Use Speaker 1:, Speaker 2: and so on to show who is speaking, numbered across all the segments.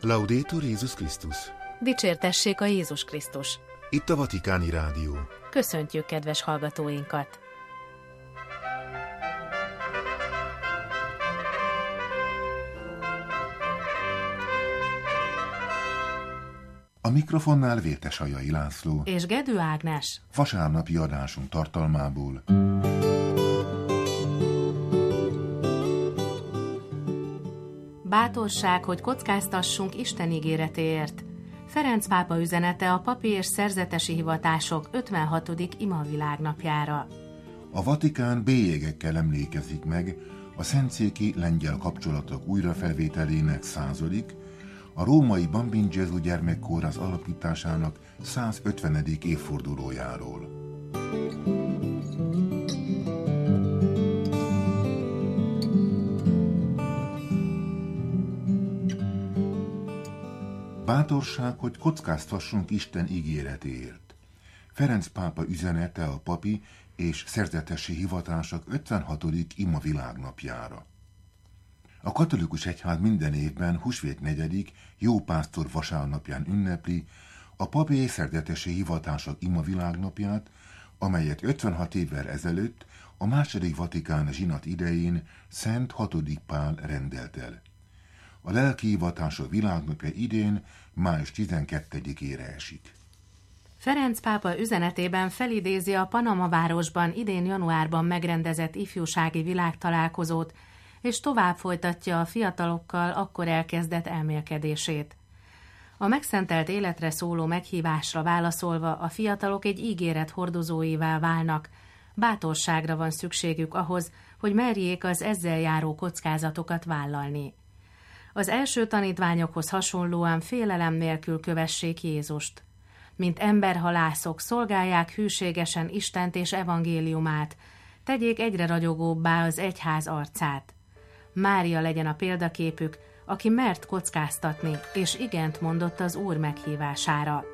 Speaker 1: Laudetur Jézus Krisztus!
Speaker 2: Dicsértessék a Jézus Krisztus!
Speaker 1: Itt a Vatikáni Rádió.
Speaker 2: Köszöntjük kedves hallgatóinkat!
Speaker 1: A mikrofonnál Vértesajai László
Speaker 2: és Gedő Ágnes.
Speaker 1: Vasárnapi adásunk tartalmából.
Speaker 2: Bátorság, hogy kockáztassunk Isten ígéretéért. Ferenc pápa üzenete a papi és szerzetesi hivatások 56. imavilágnapjára.
Speaker 1: A Vatikán bélyegekkel emlékezik meg a szentszéki lengyel kapcsolatok újrafelvételének 100., a római Bambin Gesù gyermekkórház alapításának 150. évfordulójáról. Bátorság, hogy kockáztassunk Isten ígéretéért. Ferenc pápa üzenete a papi és szerzetesi hivatások 56. imavilágnapjára. A katolikus egyház minden évben húsvét 4. Jópásztor vasárnapján ünnepli a papi és szerzetesi hivatások imavilágnapját, amelyet 56 évvel ezelőtt a II. Vatikán zsinat idején Szent 6. Pál rendelt el. A lelki hivatások világnapja idén május 12-ére esik.
Speaker 2: Ferenc pápa üzenetében felidézi a Panama városban idén januárban megrendezett ifjúsági világtalálkozót, és tovább folytatja a fiatalokkal akkor elkezdett elmélkedését. A megszentelt életre szóló meghívásra válaszolva a fiatalok egy ígéret hordozóivá válnak, bátorságra van szükségük ahhoz, hogy merjék az ezzel járó kockázatokat vállalni. Az első tanítványokhoz hasonlóan félelem nélkül kövessék Jézust. Mint emberhalászok szolgálják hűségesen Istent és evangéliumát, tegyék egyre ragyogóbbá az egyház arcát. Mária legyen a példaképük, aki mert kockáztatni, és igent mondott az Úr meghívására.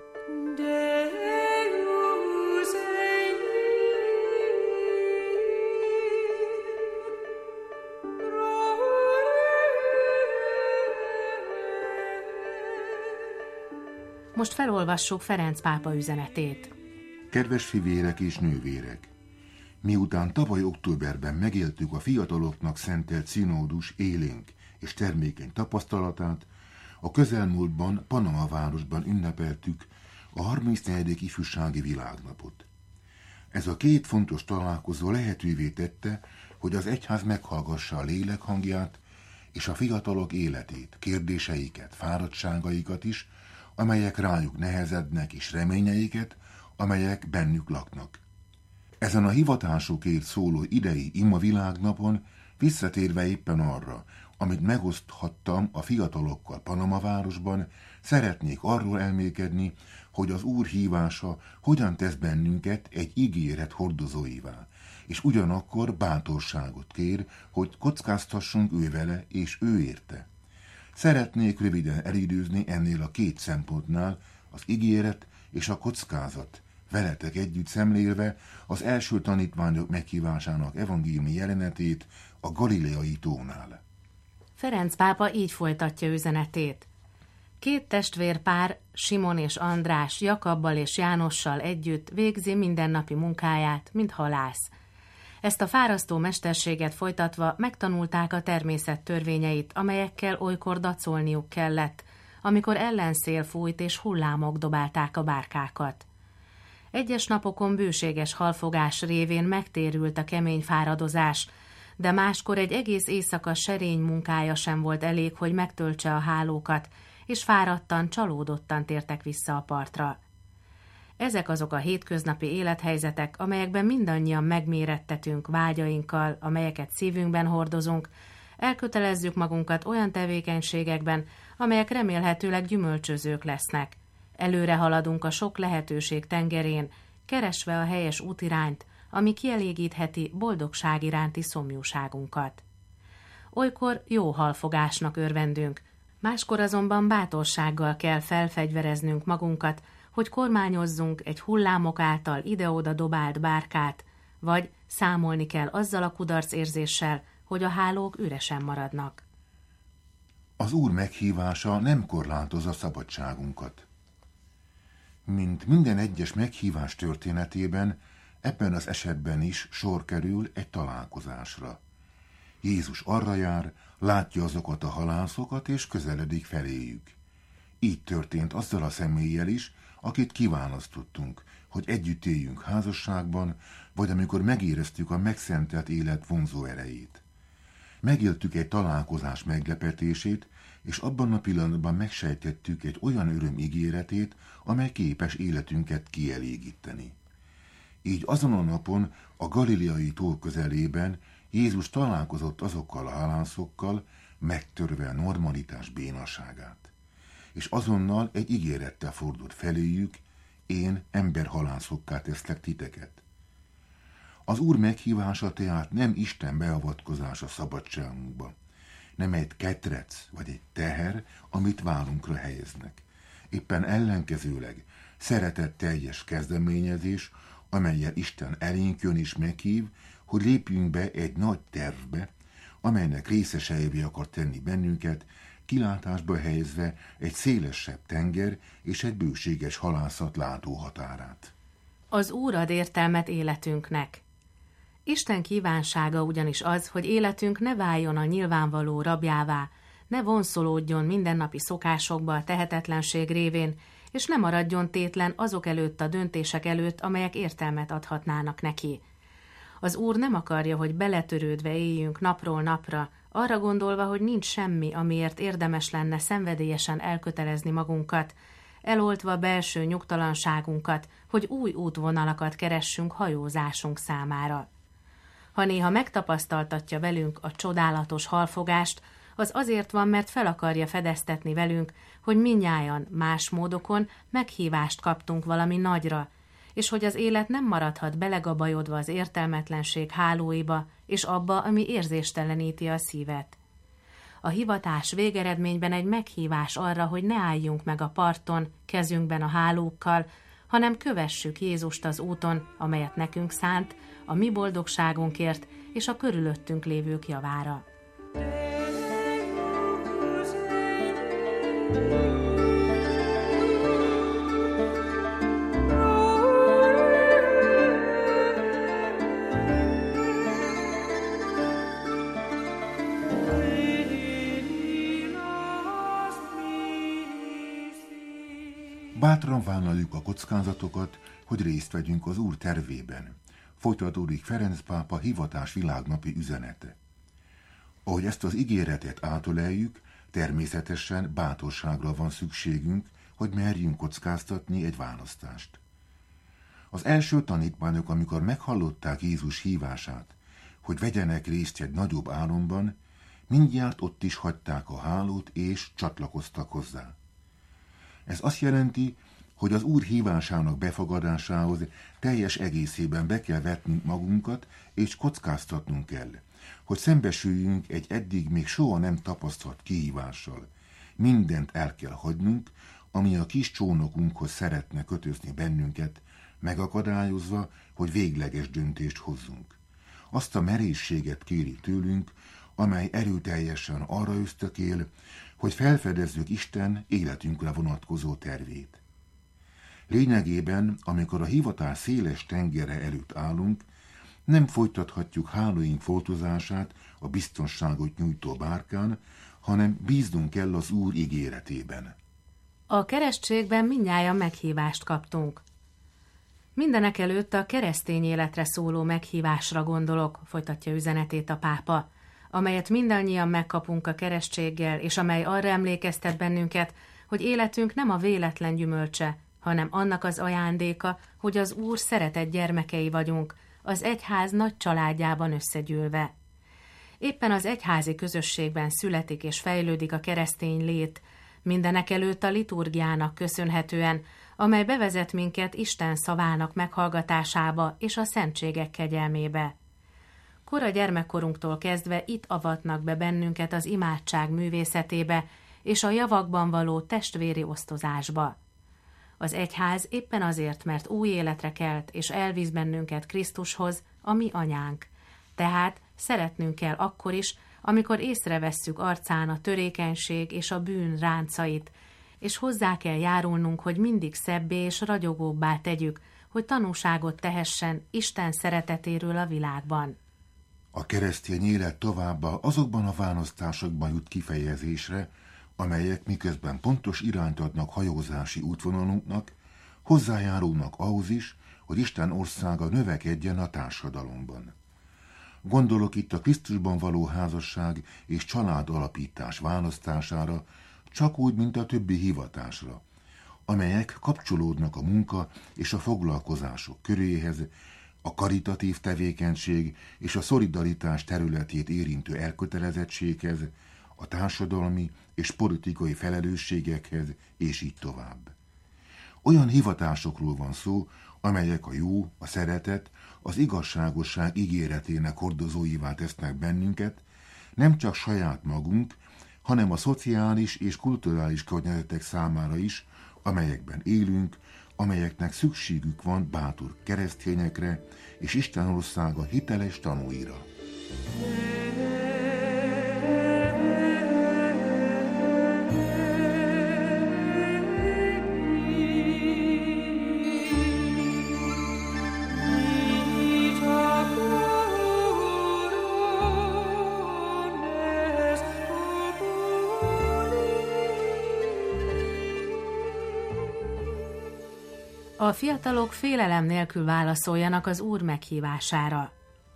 Speaker 2: Most felolvassuk Ferenc pápa üzenetét.
Speaker 1: Kedves fivérek és nővérek! Miután tavaly októberben megéltük a fiataloknak szentelt színódus élénk és termékeny tapasztalatát, a közelmúltban Panama városban ünnepeltük a 34. ifjúsági világnapot. Ez a két fontos találkozó lehetővé tette, hogy az egyház meghallgassa a lélek hangját és a fiatalok életét, kérdéseiket, fáradtságaikat is, amelyek rájuk nehezednek, és reményeiket, amelyek bennük laknak. Ezen a hivatásukért szóló idei imavilágnapon visszatérve éppen arra, amit megoszthattam a fiatalokkal Panama városban, szeretnék arról elmélkedni, hogy az Úr hívása hogyan tesz bennünket egy ígéret hordozóivá, és ugyanakkor bátorságot kér, hogy kockáztassunk ő vele és ő érte. Szeretnék röviden elidőzni ennél a két szempontnál, az ígéret és a kockázat, veletek együtt szemlélve az első tanítványok meghívásának evangéliumi jelenetét a galileai tónál.
Speaker 2: Ferenc pápa így folytatja üzenetét. Két testvérpár, Simon és András, Jakabbal és Jánossal együtt végzi mindennapi munkáját, mint halász. Ezt a fárasztó mesterséget folytatva megtanulták a természet törvényeit, amelyekkel olykor dacolniuk kellett, amikor ellenszél fújt és hullámok dobálták a bárkákat. Egyes napokon bőséges halfogás révén megtérült a kemény fáradozás, de máskor egy egész éjszaka serény munkája sem volt elég, hogy megtöltse a hálókat, és fáradtan, csalódottan tértek vissza a partra. Ezek azok a hétköznapi élethelyzetek, amelyekben mindannyian megmérettetünk vágyainkkal, amelyeket szívünkben hordozunk, elkötelezzük magunkat olyan tevékenységekben, amelyek remélhetőleg gyümölcsözők lesznek. Előre haladunk a sok lehetőség tengerén, keresve a helyes útirányt, ami kielégítheti boldogság iránti szomjúságunkat. Olykor jó halfogásnak örvendünk, máskor azonban bátorsággal kell felfegyvereznünk magunkat, hogy kormányozzunk egy hullámok által ide-oda dobált bárkát, vagy számolni kell azzal a kudarcérzéssel, hogy a hálók üresen maradnak.
Speaker 1: Az Úr meghívása nem korlátozza szabadságunkat. Mint minden egyes meghívás történetében, ebben az esetben is sor kerül egy találkozásra. Jézus arra jár, látja azokat a halászokat, és közeledik feléjük. Így történt azzal a személlyel is, akit kiválasztottunk, hogy együtt éljünk házasságban, vagy amikor megéreztük a megszentelt élet vonzó erejét. Megéltük egy találkozás meglepetését, és abban a pillanatban megsejtettük egy olyan öröm ígéretét, amely képes életünket kielégíteni. Így azon a napon a galileai tó közelében Jézus találkozott azokkal a halászokkal, megtörve a normalitás bénaságát. És azonnal egy ígérettel fordult feléjük: én emberhalászokká teszlek titeket. Az Úr meghívása tehát nem Isten beavatkozása szabadságunkba, nem egy ketrec vagy egy teher, amit vállunkra helyeznek. Éppen ellenkezőleg szeretetteljes kezdeményezés, amellyel Isten elénk jön és meghív, hogy lépjünk be egy nagy tervbe, amelynek részeseivé akar tenni bennünket, kilátásba helyezve egy szélesebb tenger és egy bőséges halászat látóhatárát.
Speaker 2: Az Úr ad értelmet életünknek. Isten kívánsága ugyanis az, hogy életünk ne váljon a nyilvánvaló rabjává, ne vonszolódjon mindennapi szokásokba a tehetetlenség révén, és ne maradjon tétlen azok előtt a döntések előtt, amelyek értelmet adhatnának neki. Az Úr nem akarja, hogy beletörődve éljünk napról napra, arra gondolva, hogy nincs semmi, amiért érdemes lenne szenvedélyesen elkötelezni magunkat, eloltva belső nyugtalanságunkat, hogy új útvonalakat keressünk hajózásunk számára. Ha néha megtapasztaltatja velünk a csodálatos halfogást, az azért van, mert fel akarja fedeztetni velünk, hogy mindnyájan más módokon meghívást kaptunk valami nagyra, és hogy az élet nem maradhat belegabajodva az értelmetlenség hálóiba, és abba, ami érzésteleníti a szívet. A hivatás végeredményben egy meghívás arra, hogy ne álljunk meg a parton, kezünkben a hálókkal, hanem kövessük Jézust az úton, amelyet nekünk szánt, a mi boldogságunkért és a körülöttünk lévők javára.
Speaker 1: Bátran vállaljuk a kockázatokat, hogy részt vegyünk az Úr tervében. Folytatódik Ferenc pápa hivatás világnapi üzenete. Ahogy ezt az ígéretet átöleljük, természetesen bátorságra van szükségünk, hogy merjünk kockáztatni egy választást. Az első tanítványok, amikor meghallották Jézus hívását, hogy vegyenek részt egy nagyobb álomban, mindjárt ott is hagyták a hálót és csatlakoztak hozzá. Ez azt jelenti, hogy az Úr hívásának befogadásához teljes egészében be kell vetnünk magunkat, és kockáztatnunk kell, hogy szembesüljünk egy eddig még soha nem tapasztalt kihívással. Mindent el kell hagynunk, ami a kis csónakunkhoz szeretne kötözni bennünket, megakadályozva, hogy végleges döntést hozzunk. Azt a merészséget kéri tőlünk, amely erőteljesen arra ösztökél, hogy felfedezzük Isten életünkre vonatkozó tervét. Lényegében, amikor a hivatás széles tengere előtt állunk, nem folytathatjuk hálóink foltozását a biztonságot nyújtó bárkán, hanem bíznunk kell az Úr ígéretében.
Speaker 2: A keresztségben mindnyájan meghívást kaptunk. Mindenekelőtt a keresztény életre szóló meghívásra gondolok, folytatja üzenetét a pápa, amelyet mindannyian megkapunk a keresztséggel, és amely arra emlékeztet bennünket, hogy életünk nem a véletlen gyümölcse, hanem annak az ajándéka, hogy az Úr szeretett gyermekei vagyunk, az egyház nagy családjában összegyűlve. Éppen az egyházi közösségben születik és fejlődik a keresztény lét, mindenekelőtt a liturgiának köszönhetően, amely bevezet minket Isten szavának meghallgatásába és a szentségek kegyelmébe. Kora gyermekkorunktól kezdve itt avatnak be bennünket az imádság művészetébe és a javakban való testvéri osztozásba. Az egyház éppen azért, mert új életre kelt és elvisz bennünket Krisztushoz, a mi anyánk. Tehát szeretnünk kell akkor is, amikor észrevesszük arcán a törékenység és a bűn ráncait, és hozzá kell járulnunk, hogy mindig szebbé és ragyogóbbá tegyük, hogy tanúságot tehessen Isten szeretetéről a világban.
Speaker 1: A keresztény élet továbbá azokban a választásokban jut kifejezésre, amelyek miközben pontos irányt adnak hajózási útvonalunknak, hozzájárulnak ahhoz is, hogy Isten országa növekedjen a társadalomban. Gondolok itt a Krisztusban való házasság és család alapítás választására, csak úgy, mint a többi hivatásra, amelyek kapcsolódnak a munka és a foglalkozások köréhez, a karitatív tevékenység és a szolidaritás területét érintő elkötelezettséghez, a társadalmi és politikai felelősségekhez, és így tovább. Olyan hivatásokról van szó, amelyek a jó, a szeretet, az igazságosság ígéretének hordozóivá tesznek bennünket, nem csak saját magunk, hanem a szociális és kulturális környezetek számára is, amelyekben élünk, amelyeknek szükségük van bátor keresztényekre és Isten országa hiteles tanúira.
Speaker 2: A fiatalok félelem nélkül válaszoljanak az Úr meghívására.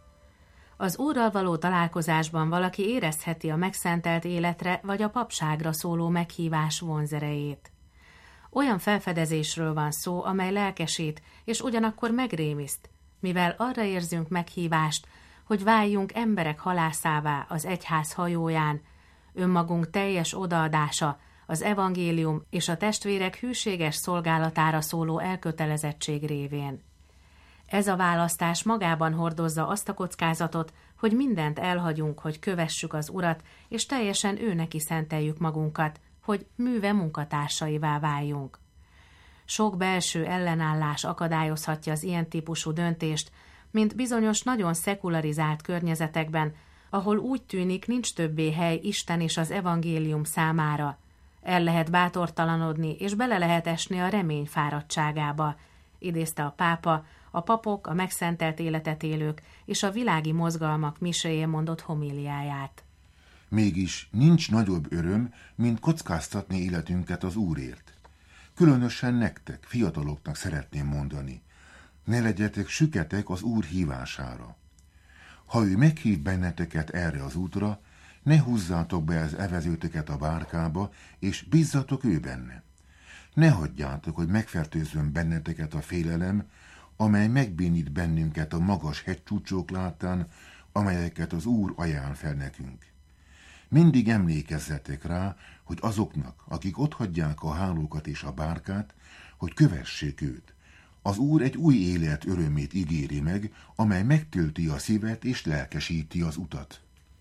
Speaker 2: Az Úrral való találkozásban valaki érezheti a megszentelt életre vagy a papságra szóló meghívás vonzerejét. Olyan felfedezésről van szó, amely lelkesít, és ugyanakkor megrémiszt, mivel arra érzünk meghívást, hogy váljunk emberek halászává az egyház hajóján, önmagunk teljes odaadása, az evangélium és a testvérek hűséges szolgálatára szóló elkötelezettség révén. Ez a választás magában hordozza azt a kockázatot, hogy mindent elhagyunk, hogy kövessük az Urat, és teljesen ő neki szenteljük magunkat, hogy műve munkatársaivá váljunk. Sok belső ellenállás akadályozhatja az ilyen típusú döntést, mint bizonyos nagyon szekularizált környezetekben, ahol úgy tűnik, nincs többé hely Isten és az evangélium számára. El lehet bátortalanodni, és bele lehet esni a remény fáradtságába, idézte a pápa, a papok, a megszentelt életet élők és a világi mozgalmak miséjén mondott homíliáját.
Speaker 1: Mégis nincs nagyobb öröm, mint kockáztatni életünket az Úrért. Különösen nektek, fiataloknak szeretném mondani, ne legyetek süketek az Úr hívására. Ha ő meghív benneteket erre az útra, ne húzzátok be az evezőtöket a bárkába, és bízzatok ő benne. Ne hagyjátok, hogy megfertőzzön benneteket a félelem, amely megbénít bennünket a magas hegycsúcsok láttán, amelyeket az Úr ajánl fel nekünk. Mindig emlékezzetek rá, hogy azoknak, akik otthagyják a hálókat és a bárkát, hogy kövessék őt. Az Úr egy új élet örömét ígéri meg, amely megtölti a szívet és lelkesíti az utat.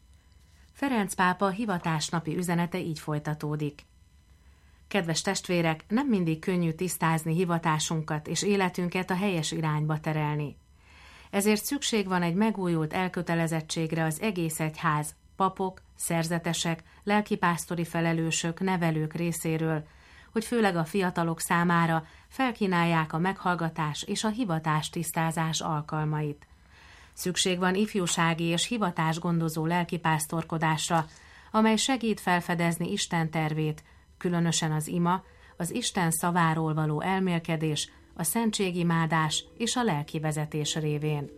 Speaker 2: Ferenc pápa hivatásnapi üzenete így folytatódik. Kedves testvérek, nem mindig könnyű tisztázni hivatásunkat és életünket a helyes irányba terelni. Ezért szükség van egy megújult elkötelezettségre az egész egyház, papok, szerzetesek, lelkipásztori felelősök, nevelők részéről, hogy főleg a fiatalok számára felkínálják a meghallgatás és a hivatás tisztázás alkalmait. Szükség van ifjúsági és hivatásgondozó lelkipásztorkodásra, amely segít felfedezni Isten tervét, különösen az ima, az Isten szaváról való elmélkedés, a szentségimádás és a lelkivezetés révén.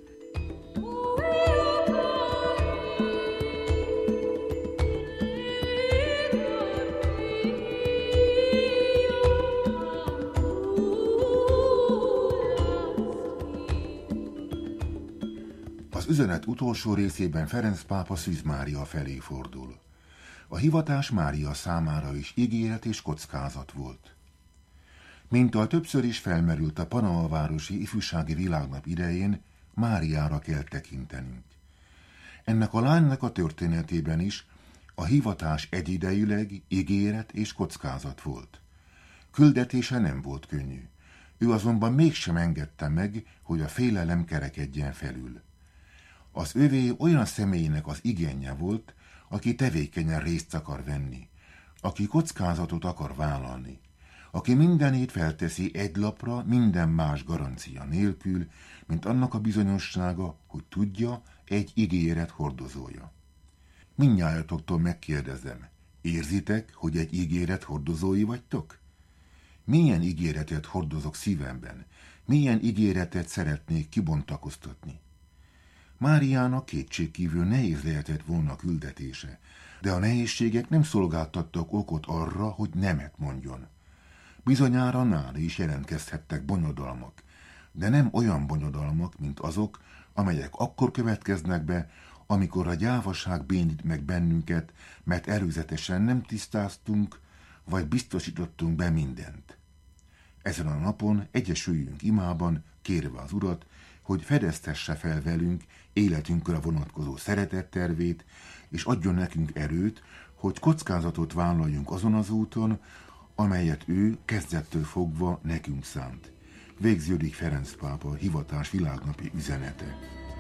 Speaker 1: Az üzenet utolsó részében Ferenc pápa Szűz Mária felé fordul. A hivatás Mária számára is ígéret és kockázat volt. Mint a többször is felmerült a Panamavárosi Ifjúsági Világnap idején, Máriára kell tekintenünk. Ennek a lánynak a történetében is a hivatás egyidejűleg ígéret és kockázat volt. Küldetése nem volt könnyű. Ő azonban mégsem engedte meg, hogy a félelem kerekedjen felül. Az övé olyan személynek az igénye volt, aki tevékenyen részt akar venni, aki kockázatot akar vállalni, aki mindenét felteszi egy lapra minden más garancia nélkül, mint annak a bizonyossága, hogy tudja, egy ígéret hordozója. Mindnyájatoktól megkérdezem, érzitek, hogy egy ígéret hordozói vagytok? Milyen ígéretet hordozok szívemben? Milyen ígéretet szeretnék kibontakoztatni? Máriának kétségkívül nehéz lehetett volna a küldetése, de a nehézségek nem szolgáltattak okot arra, hogy nemet mondjon. Bizonyára nála is jelentkezhettek bonyodalmak, de nem olyan bonyodalmak, mint azok, amelyek akkor következnek be, amikor a gyávaság bénít meg bennünket, mert előzetesen nem tisztáztunk, vagy biztosítottunk be mindent. Ezen a napon egyesüljünk imában, kérve az Urat, hogy fedeztesse fel velünk életünkre vonatkozó szeretettervét, és adjon nekünk erőt, hogy kockázatot vállaljunk azon az úton, amelyet ő kezdettől fogva nekünk szánt. Végződik Ferenc pápa hivatás világnapi üzenete.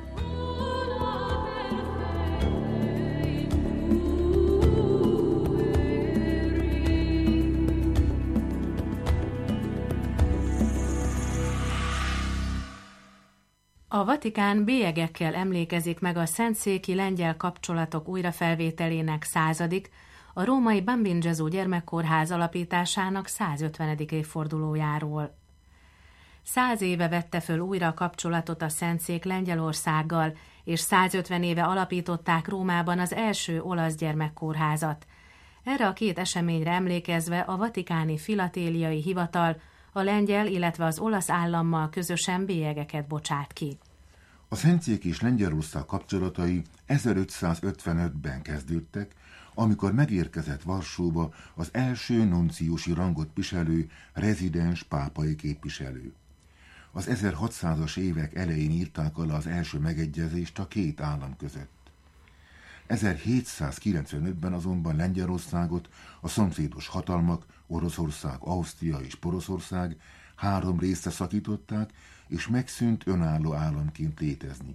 Speaker 2: A Vatikán bélyegekkel emlékezik meg a szentszéki lengyel kapcsolatok újrafelvételének 100., a római Bambin Gesù gyermekkórház alapításának 150. évfordulójáról. 100 éve vette föl újra a kapcsolatot a szentszék Lengyelországgal, és 150 éve alapították Rómában az első olasz gyermekkórházat. Erre a két eseményre emlékezve a vatikáni filatéliai hivatal a lengyel, illetve az olasz állammal közösen bélyegeket bocsát ki.
Speaker 1: A szentszék és Lengyelország kapcsolatai 1555-ben kezdődtek, amikor megérkezett Varsóba az első nunciusi rangot viselő, rezidens pápai képviselő. Az 1600-as évek elején írták alá az első megegyezést a két állam között. 1795-ben azonban Lengyelországot a szomszédos hatalmak, Oroszország, Ausztria és Poroszország 3 részre szakították, és megszűnt önálló államként létezni.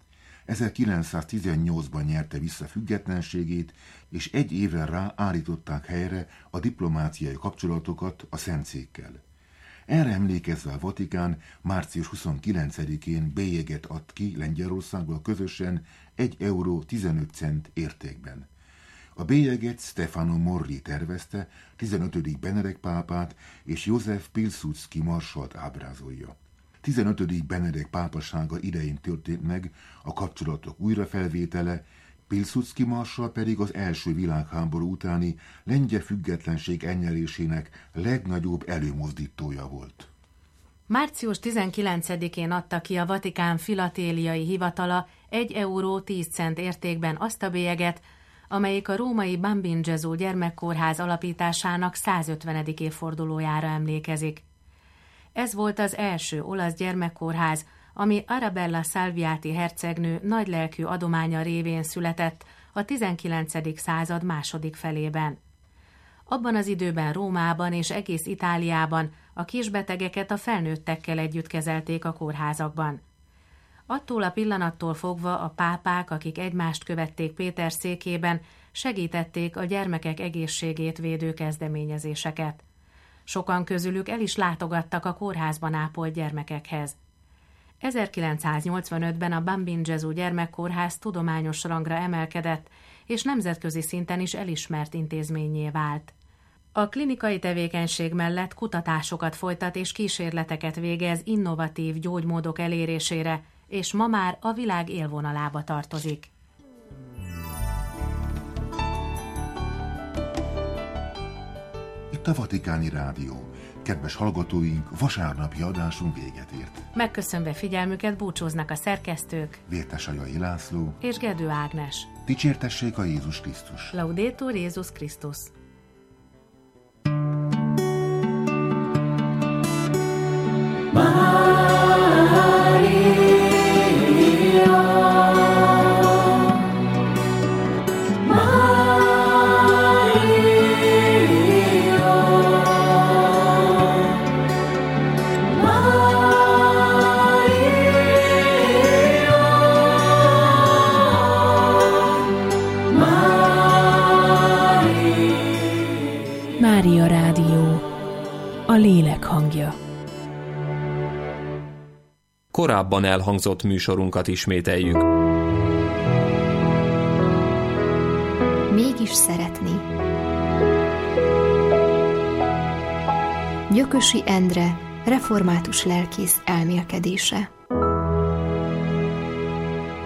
Speaker 1: 1918-ban nyerte vissza függetlenségét, és 1 évre rá állították helyre a diplomáciai kapcsolatokat a szentszékkel. Erre emlékezve a Vatikán március 29-én bélyeget ad ki Lengyelországgal közösen 1,15 € értékben. A bélyeget Stefano Morri tervezte, 15. Benedek pápát és József Pilsudski marsalt ábrázolja. 15. Benedek pápasága idején történt meg a kapcsolatok újrafelvétele, Pilsudski marsal pedig az első világháború utáni lengyel függetlenség elnyelésének legnagyobb előmozdítója volt.
Speaker 2: Március 19-én adta ki a Vatikán filatéliai hivatala 1,10 € értékben azt a bélyeget, amelyik a római Bambin Gesù gyermekkórház alapításának 150. évfordulójára emlékezik. Ez volt az első olasz gyermekkórház, ami Arabella Salviati hercegnő nagylelkű adománya révén született a 19. század második felében. Abban az időben Rómában és egész Itáliában a kisbetegeket a felnőttekkel együtt kezelték a kórházakban. Attól a pillanattól fogva a pápák, akik egymást követték Péter székében, segítették a gyermekek egészségét védő kezdeményezéseket. Sokan közülük el is látogattak a kórházban ápolt gyermekekhez. 1985-ben a Bambin Gesù gyermekkórház tudományos rangra emelkedett, és nemzetközi szinten is elismert intézménnyé vált. A klinikai tevékenység mellett kutatásokat folytat és kísérleteket végez innovatív gyógymódok elérésére, és ma már a világ élvonalába tartozik.
Speaker 1: Itt a Vatikáni Rádió. Kedves hallgatóink, vasárnapi adásunk véget ért.
Speaker 2: Megköszönve figyelmüket búcsúznak a szerkesztők
Speaker 1: Vértes Ajai László
Speaker 2: és Gedő Ágnes.
Speaker 1: Dicsértessék a Jézus Krisztus!
Speaker 2: Laudetur Jézus Krisztus!
Speaker 3: Maria. A lélek hangja.
Speaker 4: Korábban elhangzott műsorunkat ismételjük.
Speaker 5: Mégis szeretni. Gyökösi Endre református lelkész elmélkedése.